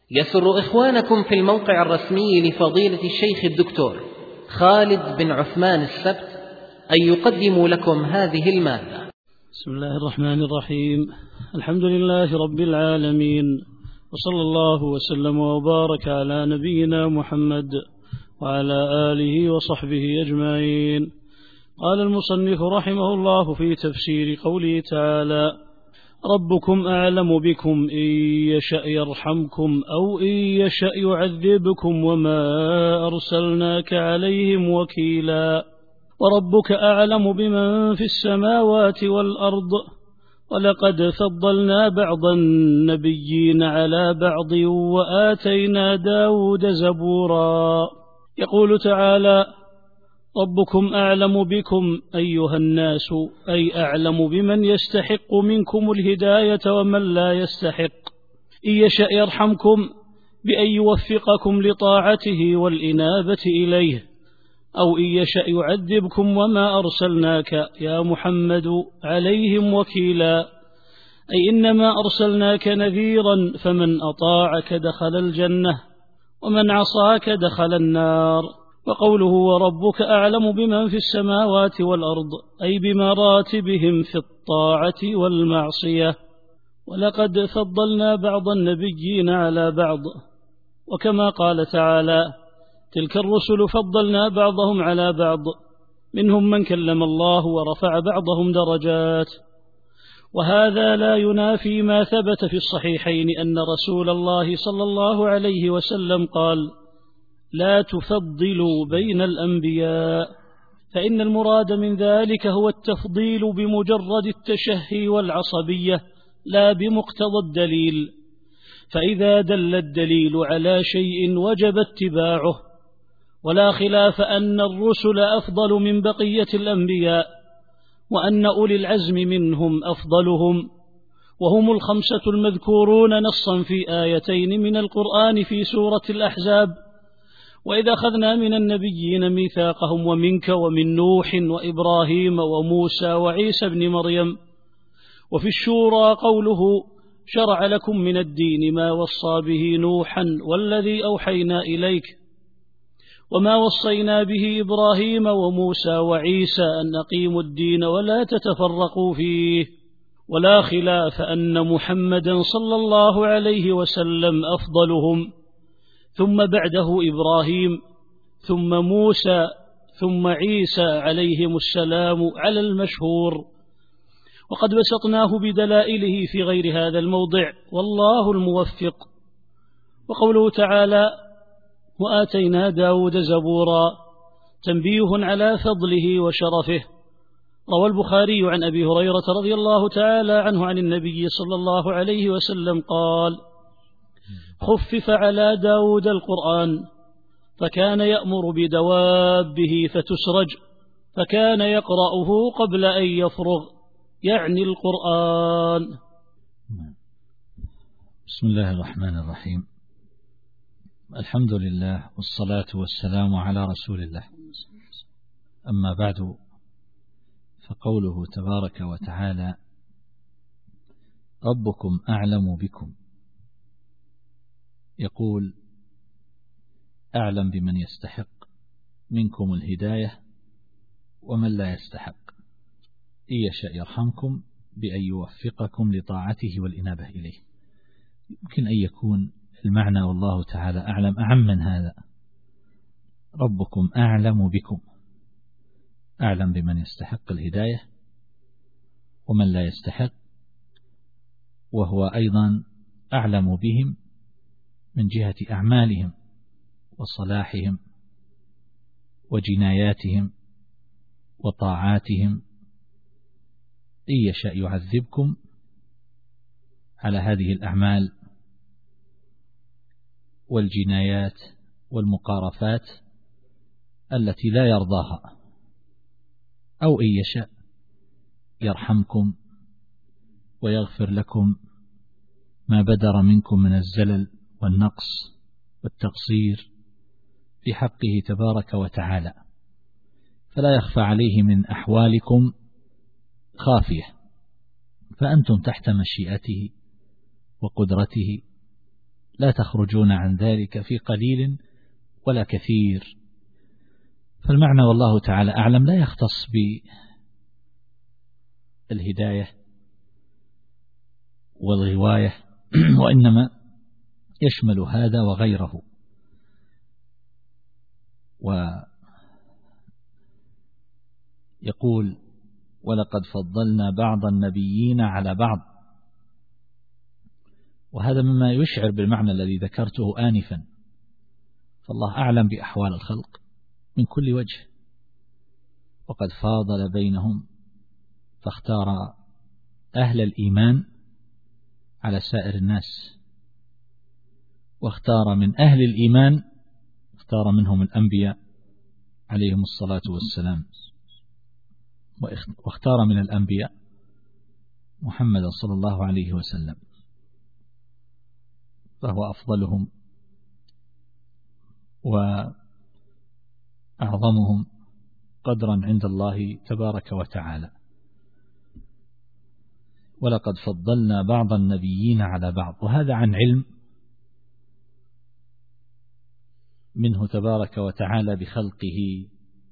يسر إخوانكم في الموقع الرسمي لفضيلة الشيخ الدكتور خالد بن عثمان السبت أن يقدموا لكم هذه المادة. بسم الله الرحمن الرحيم. الحمد لله رب العالمين، وصلى الله وسلم وبارك على نبينا محمد وعلى آله وصحبه أجمعين. قال المصنف رحمه الله في تفسير قوله تعالى: ربكم أعلم بكم إن يشأ يرحمكم أو إن يشأ يعذبكم وما أرسلناك عليهم وكيلا. وربك أعلم بمن في السماوات والأرض ولقد فضلنا بعض النبيين على بعض وآتينا داود زبورا. يقول تعالى: ربكم أعلم بكم أيها الناس، أي أعلم بمن يستحق منكم الهداية ومن لا يستحق. إن يشأ يرحمكم بأن يوفقكم لطاعته والإنابة إليه، أو إن يشأ يعذبكم وما أرسلناك يا محمد عليهم وكيلا، أي إنما أرسلناك نذيرا، فمن أطاعك دخل الجنة ومن عصاك دخل النار. وقوله وربك أعلم بمن في السماوات والأرض أي بمراتبهم في الطاعة والمعصية. ولقد فضلنا بعض النبيين على بعض، وكما قال تعالى: تلك الرسل فضلنا بعضهم على بعض منهم من كلم الله ورفع بعضهم درجات. وهذا لا ينافي ما ثبت في الصحيحين أن رسول الله صلى الله عليه وسلم قال: لا تفضلوا بين الأنبياء، فإن المراد من ذلك هو التفضيل بمجرد التشهي والعصبية لا بمقتضى الدليل، فإذا دل الدليل على شيء وجب اتباعه. ولا خلاف أن الرسل أفضل من بقية الأنبياء، وأن أولي العزم منهم أفضلهم، وهم الخمسة المذكورون نصا في آيتين من القرآن في سورة الأحزاب: وإذا أخذنا من النبيين ميثاقهم ومنك ومن نوح وإبراهيم وموسى وعيسى بن مريم. وفي الشورى قوله: شرع لكم من الدين ما وصى به نوحا والذي أوحينا إليك وما وصينا به إبراهيم وموسى وعيسى أن أقيموا الدين ولا تتفرقوا فيه. ولا خلاف أن محمدا صلى الله عليه وسلم أفضلهم، ثم بعده إبراهيم، ثم موسى، ثم عيسى عليهم السلام على المشهور. وقد بسطناه بدلائله في غير هذا الموضع، والله الموفق. وقوله تعالى: وآتينا داود زبورا، تنبيه على فضله وشرفه. روى البخاري عن أبي هريرة رضي الله تعالى عنه عن النبي صلى الله عليه وسلم قال: خفف على داود القرآن، فكان يأمر بدوابه فتسرج، فكان يقرأه قبل أن يفرغ، يعني القرآن. بسم الله الرحمن الرحيم. الحمد لله والصلاة والسلام على رسول الله. أما بعد، فقوله تبارك وتعالى: ربكم أعلم بكم، يقول: أعلم بمن يستحق منكم الهداية ومن لا يستحق. إن يشأ يرحمكم بأن يوفقكم لطاعته والإنابة إليه. يمكن أن يكون المعنى والله تعالى أعلم أعم من هذا. ربكم أعلم بكم، أعلم بمن يستحق الهداية ومن لا يستحق، وهو أيضا أعلم بهم من جهة أعمالهم وصلاحهم وجناياتهم وطاعاتهم. إن يشأ يعذبكم على هذه الأعمال والجنايات والمقارفات التي لا يرضاها، أو إن يشأ يرحمكم ويغفر لكم ما بدر منكم من الزلل والنقص والتقصير في حقه تبارك وتعالى، فلا يخفى عليه من أحوالكم خافية، فأنتم تحت مشيئته وقدرته لا تخرجون عن ذلك في قليل ولا كثير. فالمعنى والله تعالى أعلم لا يختص بالهداية والغواية، وإنما يشمل هذا وغيره. ويقول ولقد فضلنا بعض النبيين على بعض، وهذا مما يشعر بالمعنى الذي ذكرته آنفا، فالله أعلم بأحوال الخلق من كل وجه، وقد فاضل بينهم فاختار أهل الإيمان على سائر الناس، واختار من أهل الإيمان اختار منهم الأنبياء عليهم الصلاة والسلام، واختار من الأنبياء محمد صلى الله عليه وسلم، فهو أفضلهم وأعظمهم قدرا عند الله تبارك وتعالى. ولقد فضلنا بعض النبيين على بعض، وهذا عن علم منه تبارك وتعالى بخلقه.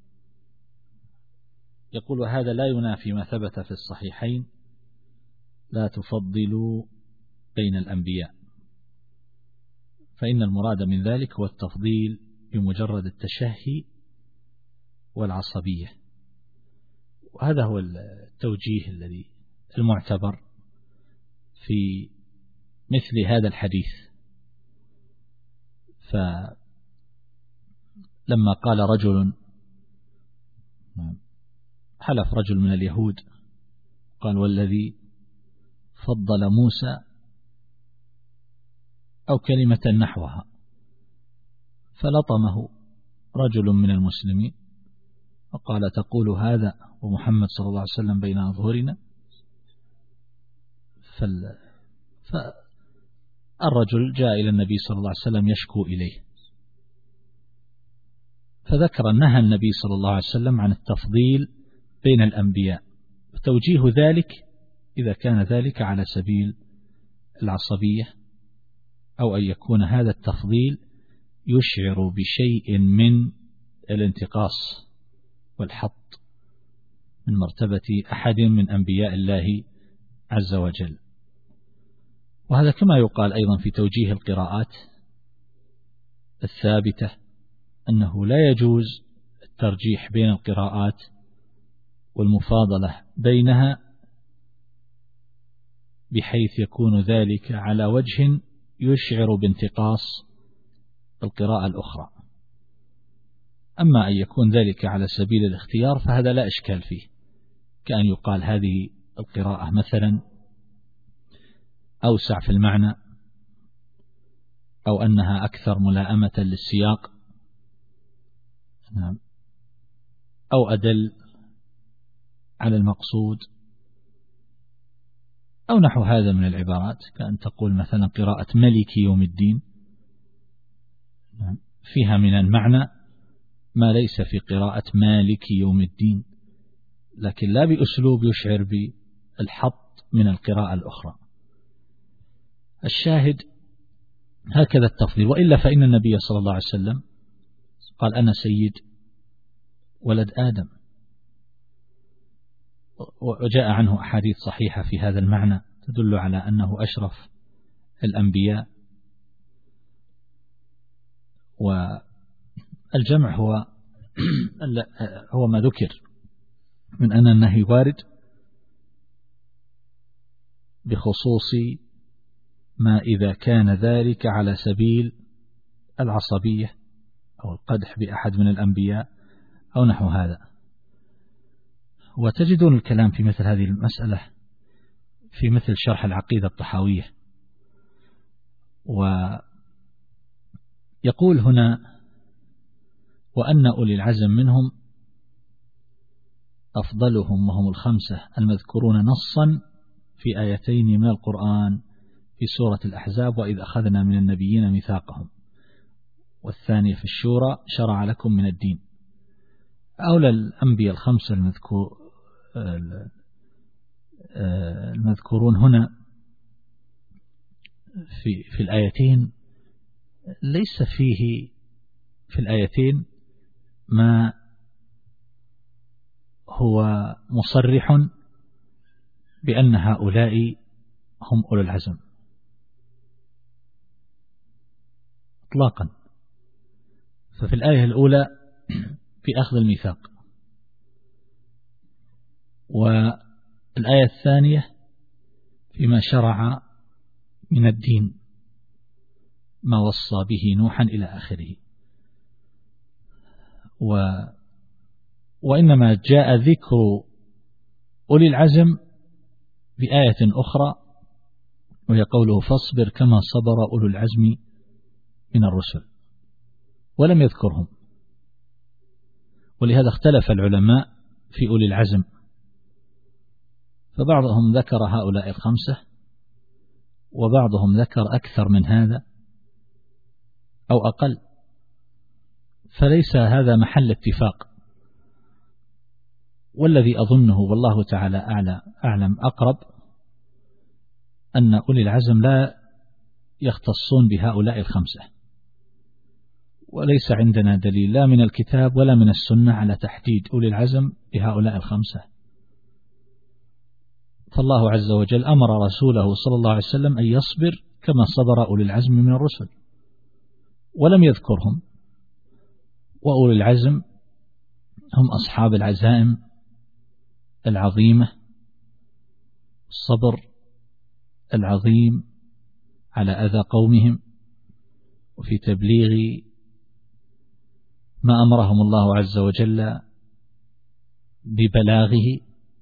يقول هذا لا ينافي ما ثبت في الصحيحين لا تفضلوا بين الأنبياء، فإن المراد من ذلك هو التفضيل بمجرد التشهي والعصبية، وهذا هو التوجيه الذي المعتبر في مثل هذا الحديث. فلما قال رجل، حلف رجل من اليهود قال والذي فضل موسى أو كلمة نحوها، فلطمه رجل من المسلمين وقال تقول هذا ومحمد صلى الله عليه وسلم بين أظهرنا؟ فالرجل جاء إلى النبي صلى الله عليه وسلم يشكو إليه، فذكر نهى النبي صلى الله عليه وسلم عن التفضيل بين الأنبياء، وتوجيه ذلك إذا كان ذلك على سبيل العصبية، أو أن يكون هذا التفضيل يشعر بشيء من الانتقاص والحط من مرتبة أحد من أنبياء الله عز وجل. وهذا كما يقال أيضا في توجيه القراءات الثابتة أنه لا يجوز الترجيح بين القراءات والمفاضلة بينها بحيث يكون ذلك على وجه يشعر بانتقاص القراءة الأخرى. أما أن يكون ذلك على سبيل الاختيار فهذا لا إشكال فيه، كأن يقال هذه القراءة مثلا أوسع في المعنى، أو أنها أكثر ملائمة للسياق، أو أدل على المقصود، أو نحو هذا من العبارات، كأن تقول مثلا قراءة ملك يوم الدين فيها من المعنى ما ليس في قراءة مالك يوم الدين، لكن لا بأسلوب يشعر بالحط من القراءة الأخرى. الشاهد هكذا التفضيل، وإلا فإن النبي صلى الله عليه وسلم قال أنا سيد ولد آدم، وجاء عنه أحاديث صحيحة في هذا المعنى تدل على أنه أشرف الأنبياء. والجمع هو ما ذكر من أن النهي وارد بخصوص ما إذا كان ذلك على سبيل العصبية أو القدح بأحد من الأنبياء أو نحو هذا. وتجدون الكلام في مثل هذه المسألة في مثل شرح العقيدة الطحاوية. ويقول هنا وأن أولي العزم منهم أفضلهم وهم الخمسة المذكورون نصا في آيتين من القرآن في سورة الأحزاب وإذ أخذنا من النبيين ميثاقهم، والثانية في الشورى شرع لكم من الدين. أولى الأنبياء الخمسة المذكورون هنا في الآيتين ليس فيه في الآيتين ما هو مصرح بأن هؤلاء هم أولو العزم إطلاقا. ففي الآية الأولى في أخذ الميثاق، والآية الثانية فيما شرع من الدين ما وصى به نوحا إلى آخره. وإنما جاء ذكر أولي العزم بآية أخرى، وهي قوله فاصبر كما صبر أولو العزم من الرسل، ولم يذكرهم. ولهذا اختلف العلماء في أولي العزم، فبعضهم ذكر هؤلاء الخمسة، وبعضهم ذكر أكثر من هذا أو أقل، فليس هذا محل اتفاق. والذي أظنه والله تعالى أعلم أقرب أن أولي العزم لا يختصون بهؤلاء الخمسة، وليس عندنا دليل لا من الكتاب ولا من السنة على تحديد أولي العزم بهؤلاء الخمسة. فالله عز وجل أمر رسوله صلى الله عليه وسلم أن يصبر كما صبر أولي العزم من الرسل، ولم يذكرهم. وأولي العزم هم أصحاب العزائم العظيمة، الصبر العظيم على أذى قومهم، وفي تبليغ ما أمرهم الله عز وجل ببلاغه.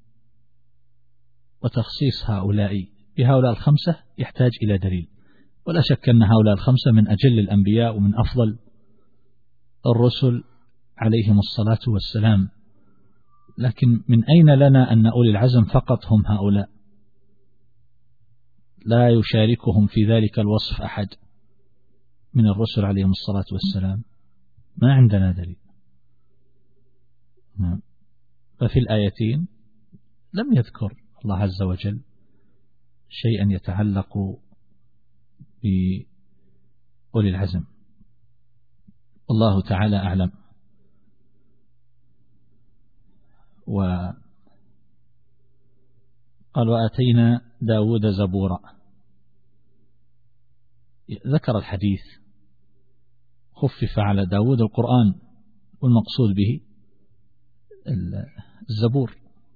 وتخصيص بهؤلاء الخمسة يحتاج إلى دليل، ولا شك أن هؤلاء الخمسة من أجل الأنبياء ومن أفضل الرسل عليهم الصلاة والسلام. لكن من أين لنا أن أولي العزم فقط هم هؤلاء؟ لا يشاركهم في ذلك الوصف أحد من الرسل عليهم الصلاة والسلام، ما عندنا دليل. ففي الآيتين لم يذكر الله عز وجل شيئا يتعلق بأولي العزم، والله تعالى أعلم. وقال وآتينا داود زبورا، ذكر الحديث خفف على داود القرآن، والمقصود به الزبور،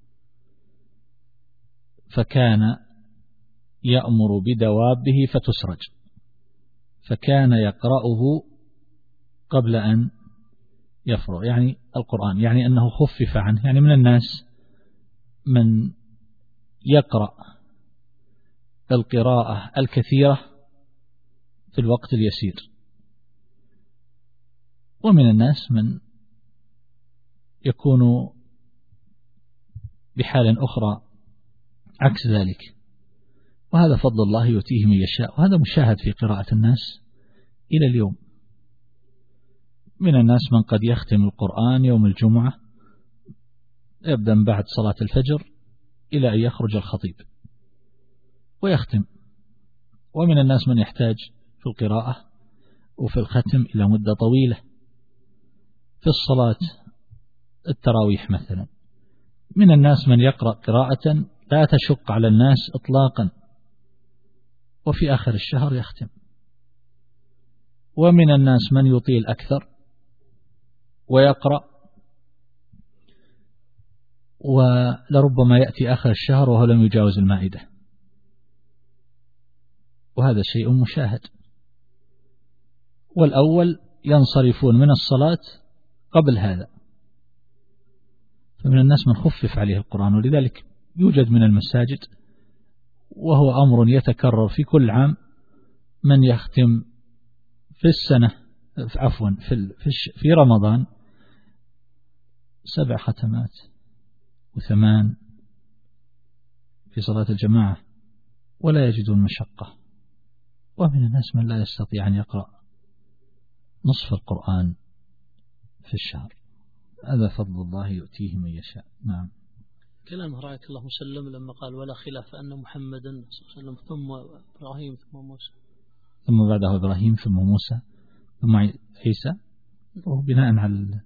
فكان يأمر بدوابه فتسرج، فكان يقرأه قبل أن يفرغ، يعني القرآن، يعني أنه خفف عنه. يعني من الناس من يقرأ القراءة الكثيرة في الوقت اليسير، ومن الناس من يكون بحال أخرى عكس ذلك، وهذا فضل الله يؤتيه من يشاء، وهذا مشاهد في قراءة الناس إلى اليوم. من الناس من قد يختم القرآن يوم الجمعة، يبدأ بعد صلاة الفجر إلى أن يخرج الخطيب ويختم، ومن الناس من يحتاج في القراءة وفي الختم إلى مدة طويلة. في الصلاة التراويح مثلا، من الناس من يقرأ قراءة لا تشق على الناس إطلاقا، وفي آخر الشهر يختم. ومن الناس من يطيل أكثر ويقرأ، ولربما يأتي آخر الشهر وهو لم يجاوز المائدة، وهذا شيء مشاهد. والأول ينصرفون من الصلاة قبل هذا، فمن الناس من خفف عليه القرآن، ولذلك يوجد من المساجد، وهو أمر يتكرر في كل عام، من يختم في السنة في رمضان 7 ختمات و8 في صلاة الجماعة ولا يجدون مشقة. ومن الناس من لا يستطيع أن يقرأ نصف القرآن في الشهر، هذا فضل الله يؤتيه من يشاء. نعم. كلام رأيك الله وسلم لما قال ولا خلاف أن محمدا صلى الله عليه وسلم ثم إبراهيم ثم موسى، ثم بعده إبراهيم ثم موسى، ثم عيسى، وبناء على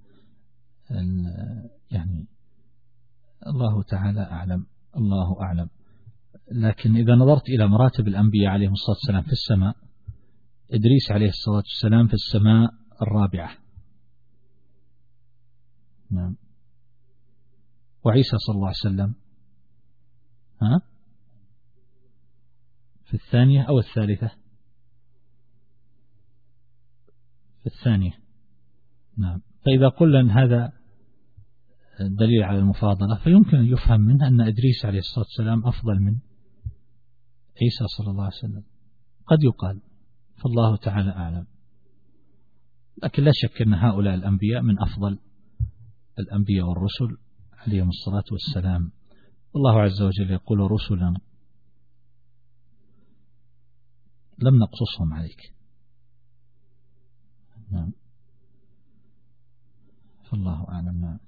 يعني الله تعالى أعلم، الله أعلم. لكن إذا نظرت إلى مراتب الأنبياء عليهم الصلاة والسلام في السماء، إدريس عليه الصلاة والسلام في السماء الرابعة، نعم. وعيسى صلى الله عليه وسلم في الثانية أو الثالثة؟ في الثانية، نعم. فإذا قلنا أن هذا دليل على المفاضلة، فيمكن أن يفهم منه أن إدريس عليه الصلاة والسلام أفضل من عيسى صلى الله عليه وسلم، قد يقال، فالله تعالى أعلم. لكن لا شك أن هؤلاء الأنبياء من أفضل الأنبياء والرسل عليهم الصلاة والسلام. والله عز وجل يقول: رسلا لم نقصصهم عليك، نعم. فالله أعلم. نعم.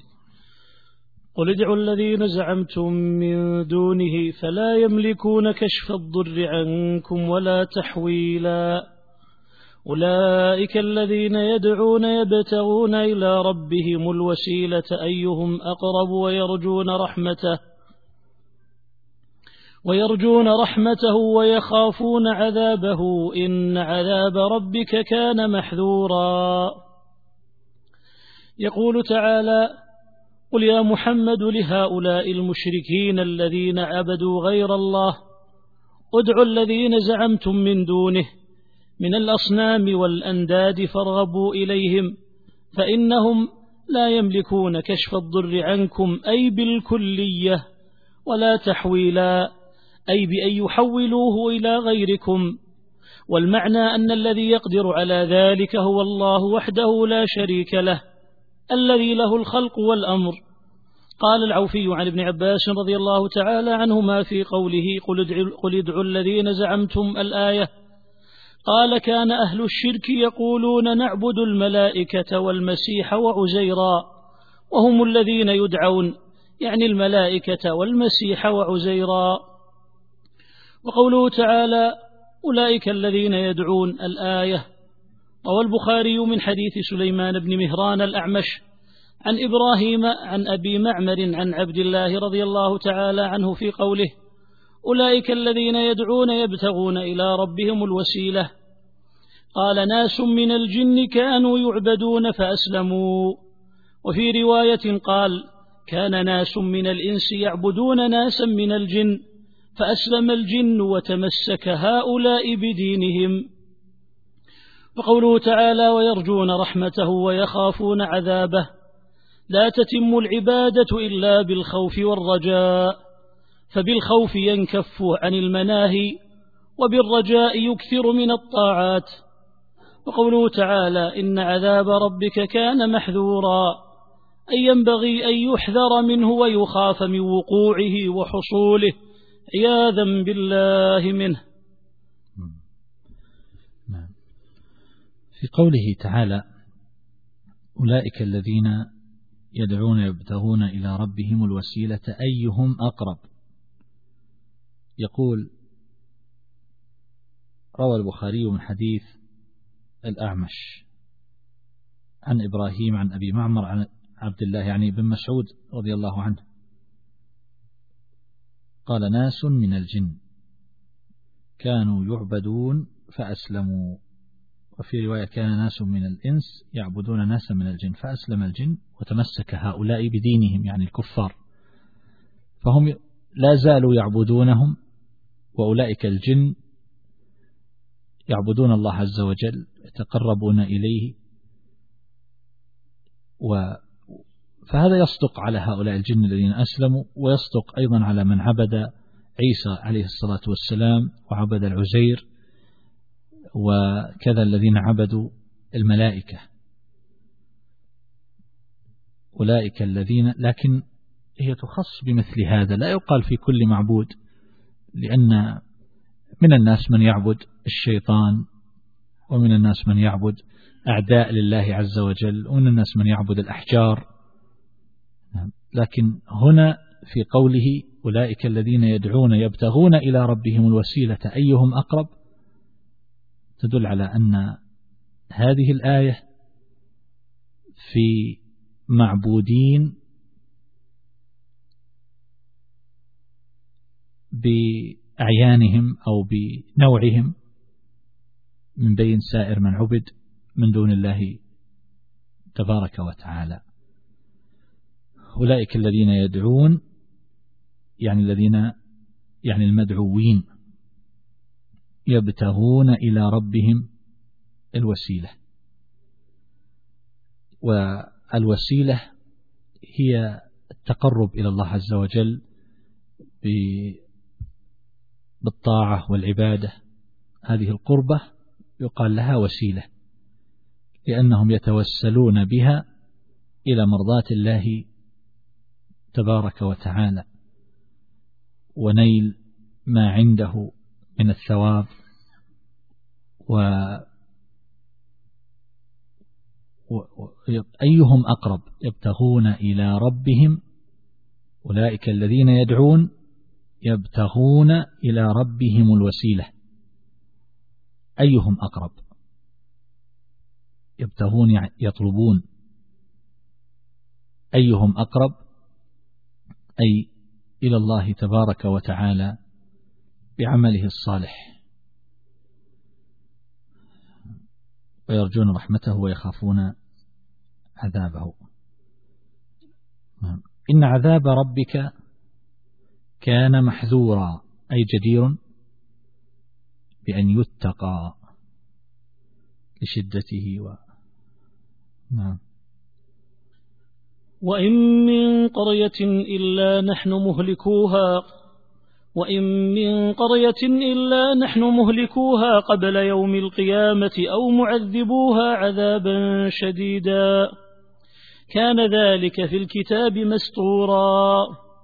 قل ادعوا الذين زعمتم من دونه فلا يملكون كشف الضر عنكم ولا تحويلا، أولئك الذين يدعون يبتغون إلى ربهم الوسيلة أيهم أقرب ويرجون رحمته ويخافون عذابه إن عذاب ربك كان محذورا. يقول تعالى: قل يا محمد لهؤلاء المشركين الذين عبدوا غير الله ادعوا الذين زعمتم من دونه من الأصنام والأنداد فارغبوا إليهم فإنهم لا يملكون كشف الضر عنكم أي بالكلية ولا تحويلا أي بأن يحولوه إلى غيركم. والمعنى أن الذي يقدر على ذلك هو الله وحده لا شريك له الذي له الخلق والأمر. قال العوفي عن ابن عباس رضي الله تعالى عنهما في قوله: قل ادعوا الذين زعمتم الآية، قال: كان أهل الشرك يقولون نعبد الملائكة والمسيح وعزيرا، وهم الذين يدعون، يعني الملائكة والمسيح وعزيرا. وقوله تعالى: أولئك الذين يدعون الآية، روى البخاري من حديث سليمان بن مهران الأعمش عن إبراهيم عن أبي معمر عن عبد الله رضي الله تعالى عنه في قوله: أولئك الذين يدعون يبتغون إلى ربهم الوسيلة. قال: ناس من الجن كانوا يعبدون فأسلموا. وفي رواية قال: كان ناس من الإنس يعبدون ناسا من الجن فأسلم الجن وتمسك هؤلاء بدينهم. وقوله تعالى: ويرجون رحمته ويخافون عذابه، لا تتم العبادة إلا بالخوف والرجاء، فبالخوف ينكف عن المناهي وبالرجاء يكثر من الطاعات. وقوله تعالى: إن عذاب ربك كان محذورا، أي ينبغي أن يحذر منه ويخاف من وقوعه وحصوله عياذا بالله منه. في قوله تعالى: أولئك الذين يدعون يبتغون إلى ربهم الوسيلة أيهم أقرب، يقول: روى البخاري من حديث الأعمش عن إبراهيم عن أبي معمر عن عبد الله يعني بن مسعود رضي الله عنه قال: ناس من الجن كانوا يعبدون فأسلموا. وفي رواية: كان ناس من الإنس يعبدون ناسا من الجن فأسلم الجن وتمسك هؤلاء بدينهم، يعني الكفار، فهم لا زالوا يعبدونهم، وأولئك الجن يعبدون الله عز وجل يتقربون إليه، فهذا يصدق على هؤلاء الجن الذين أسلموا، ويصدق أيضا على من عبد عيسى عليه الصلاة والسلام وعبد العزير، وكذا الذين عبدوا الملائكة. أولئك الذين، لكن هي تخص بمثل هذا، لا يقال في كل معبود، لأن من الناس من يعبد الشيطان، ومن الناس من يعبد أعداء لله عز وجل، ومن الناس من يعبد الأحجار. لكن هنا في قوله: أولئك الذين يدعون يبتغون إلى ربهم الوسيلة أيهم أقرب، تدل على أن هذه الآية في معبودين بأعيانهم أو بنوعهم من بين سائر من عبد من دون الله تبارك وتعالى. أولئك الذين يدعون يعني المدعوين يبتغون إلى ربهم الوسيلة، والوسيلة هي التقرب إلى الله عز وجل بالطاعة والعبادة. هذه القربة يقال لها وسيلة، لأنهم يتوسلون بها إلى مرضاة الله تبارك وتعالى ونيل ما عنده من الثواب. أيهم أقرب يبتغون إلى ربهم، أولئك الذين يدعون يبتغون إلى ربهم الوسيلة. أيهم أقرب يبتغون يطلبون، أيهم أقرب أي إلى الله تبارك وتعالى بعمله الصالح، ويرجون رحمته ويخافون عذابه. إن عذاب ربك كان محذورا أي جدير بأن يتقى لشدته نعم. وإن من قرية إلا نحن مهلكوها قبل يوم القيامة أو معذبوها عذابا شديدا كان ذلك في الكتاب مسطورا.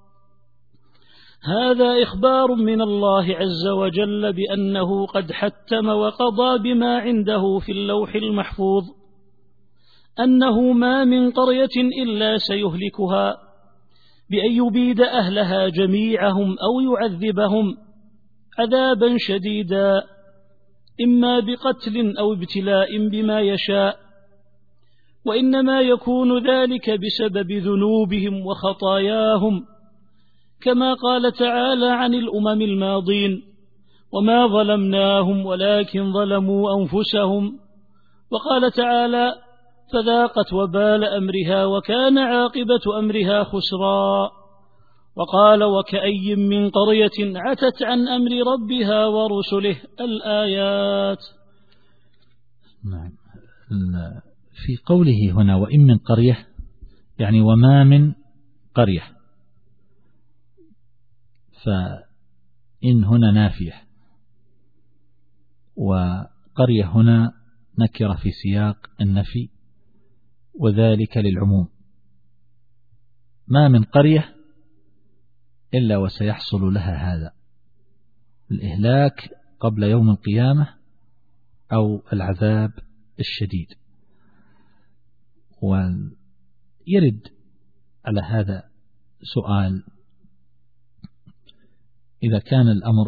هذا إخبار من الله عز وجل بأنه قد حتم وقضى بما عنده في اللوح المحفوظ أنه ما من قرية إلا سيهلكها بأن يبيد أهلها جميعهم أو يعذبهم عذابا شديدا إما بقتل أو ابتلاء بما يشاء، وإنما يكون ذلك بسبب ذنوبهم وخطاياهم، كما قال تعالى عن الأمم الماضين: وما ظلمناهم ولكن ظلموا أنفسهم. وقال تعالى: فذاقت وبال أمرها وكان عاقبة أمرها خسرا. وقال: وكأي من قرية عتت عن أمر ربها ورسله. الآيات. نعم. في قوله هنا وإن من قرية يعني وما من قرية، فإن هنا نافية، وقرية هنا نكرة في سياق النفي، وذلك للعموم. ما من قرية إلا وسيحصل لها هذا الإهلاك قبل يوم القيامة أو العذاب الشديد. ويرد على هذا سؤال: إذا كان الأمر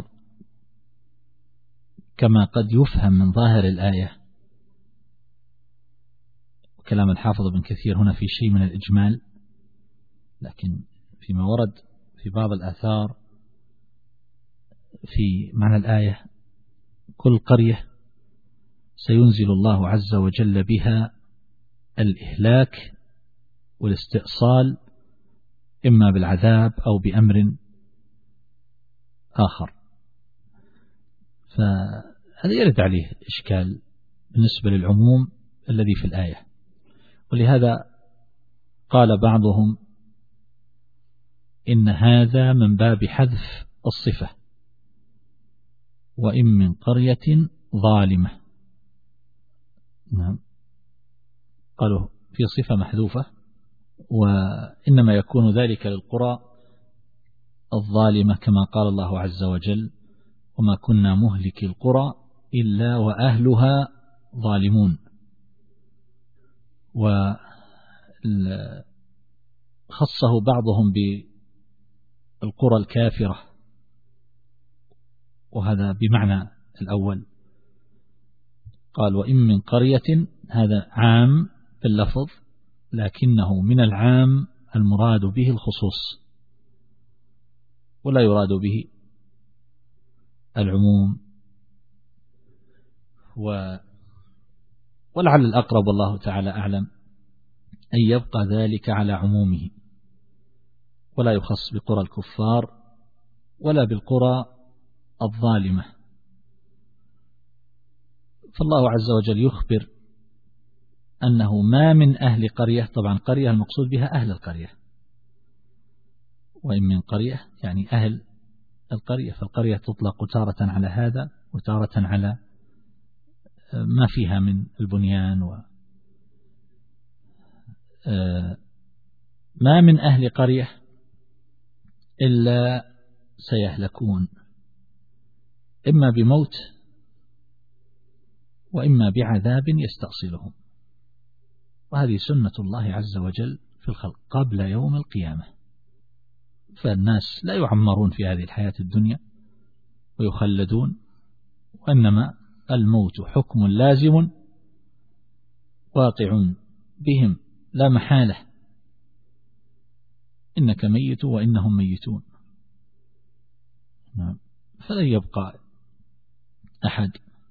كما قد يفهم من ظاهر الآية، وكلام الحافظ ابن كثير هنا في شيء من الإجمال، لكن فيما ورد في بعض الآثار في معنى الآية: كل قرية سينزل الله عز وجل بها الإهلاك والاستئصال، إما بالعذاب أو بأمر آخر. فهذا يرد عليه إشكال بالنسبة للعموم الذي في الآية، ولهذا قال بعضهم إن هذا من باب حذف الصفة: وإن من قرية ظالمة. نعم، قالوا في صفة محذوفة، وإنما يكون ذلك للقرى الظالمة، كما قال الله عز وجل: وما كنا مهلك القرى إلا وأهلها ظالمون. وخصه بعضهم بالقرى الكافرة، وهذا بمعنى الأول. قال وإن من قرية، هذا عام باللفظ لكنه من العام المراد به الخصوص ولا يراد به العموم. ولعل الأقرب والله تعالى أعلم أن يبقى ذلك على عمومه ولا يخص بقرى الكفار ولا بالقرى الظالمة. فالله عز وجل يخبر أنه ما من أهل قرية، طبعا قرية المقصود بها أهل القرية، وإن من قرية يعني أهل القرية، فالقرية تطلق تارة على هذا وتارة على ما فيها من البنيان. ما من أهل قرية إلا سيهلكون إما بموت وإما بعذاب يستأصلهم، وهذه سنة الله عز وجل في الخلق قبل يوم القيامة. فالناس لا يعمرون في هذه الحياة الدنيا ويخلدون، وإنما الموت حكم لازم واقع بهم لا محالة، إنك ميت وإنهم ميتون. فلن يبقى أحد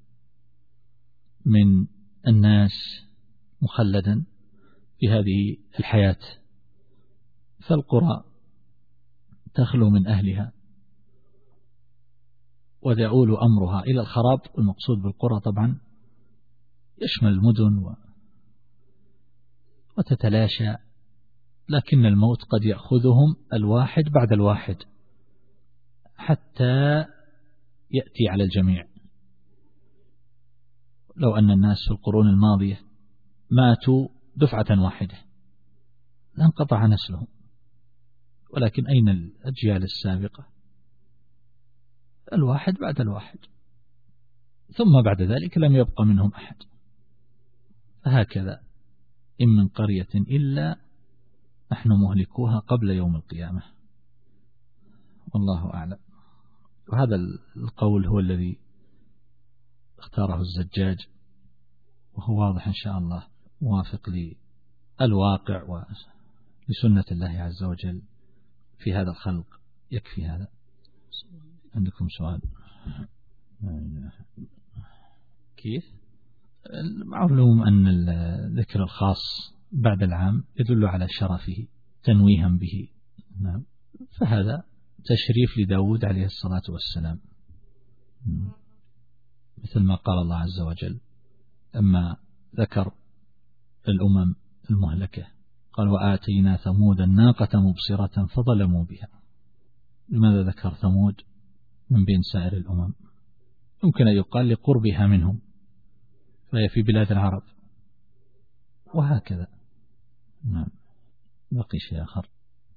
من الناس مخلدا في هذه الحياة، فالقرى تخلو من أهلها ويؤول أمرها إلى الخراب. المقصود بالقرى طبعا يشمل المدن وتتلاشى، لكن الموت قد يأخذهم الواحد بعد الواحد حتى يأتي على الجميع. لو أن الناس في القرون الماضية ماتوا دفعة واحدة لانقطع نسلهم، ولكن أين الأجيال السابقة؟ الواحد بعد الواحد، ثم بعد ذلك لم يبقى منهم أحد. فهكذا إن من قرية إلا نحن مهلكوها قبل يوم القيامة، والله أعلم. وهذا القول هو الذي اختاره الزجاج، وهو واضح إن شاء الله موافق للواقع ولسنة الله عز وجل في هذا الخلق. يكفي هذا. عندكم سؤال؟ كيف؟ معلوم أن الذكر الخاص بعد العام يدل على شرفه تنويها به. نعم. فهذا تشريف لداود عليه الصلاة والسلام، مثل ما قال الله عز وجل لما ذكر الأمم المهلكة قال وآتينا ثمود الناقة مبصرة فظلموا بها. لماذا ذكر ثمود من بين سائر الأمم؟ يمكن أن يقال لقربها منهم، فهي في بلاد العرب، وهكذا. نعم. بقي شيء آخر.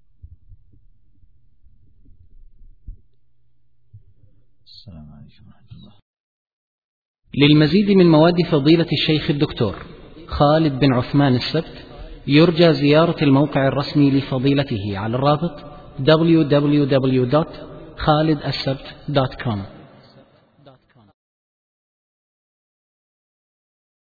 السلام عليكم ورحمة الله. للمزيد من مواد فضيلة الشيخ الدكتور خالد بن عثمان السبت يرجى زيارة الموقع الرسمي لفضيلته على الرابط www.khalidassabt.com.